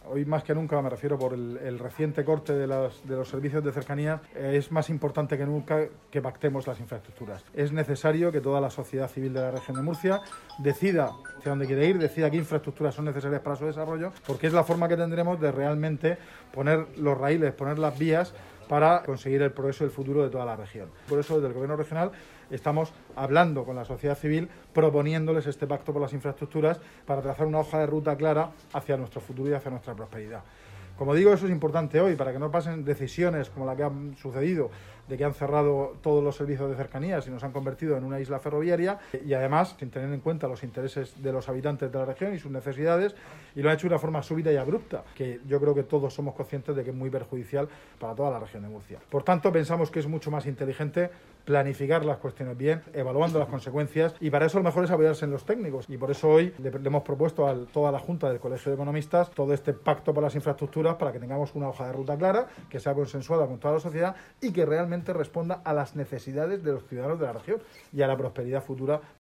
hoy más que nunca, me refiero por el reciente corte de los servicios de cercanía, es más importante que nunca que pactemos las infraestructuras. Es necesario que toda la sociedad civil de la región de Murcia decida hacia dónde quiere ir, decida qué infraestructuras son necesarias para su desarrollo, porque es la forma que tendremos de realmente poner los raíles, poner las vías para conseguir el progreso y el futuro de toda la región. Por eso, desde el Gobierno regional, estamos hablando con la sociedad civil, proponiéndoles este pacto por las infraestructuras para trazar una hoja de ruta clara hacia nuestro futuro y hacia nuestra prosperidad. Como digo, eso es importante hoy, para que no pasen decisiones como la que han sucedido, de que han cerrado todos los servicios de cercanías y nos han convertido en una isla ferroviaria, y además sin tener en cuenta los intereses de los habitantes de la región y sus necesidades, y lo han hecho de una forma súbita y abrupta, que yo creo que todos somos conscientes de que es muy perjudicial para toda la región de Murcia. Por tanto, pensamos que es mucho más inteligente planificar las cuestiones bien, evaluando las consecuencias, y para eso lo mejor es apoyarse en los técnicos, y por eso hoy le hemos propuesto a toda la Junta del Colegio de Economistas todo este pacto por las infraestructuras para que tengamos una hoja de ruta clara, que sea consensuada con toda la sociedad y que realmente responda a las necesidades de los ciudadanos de la región y a la prosperidad futura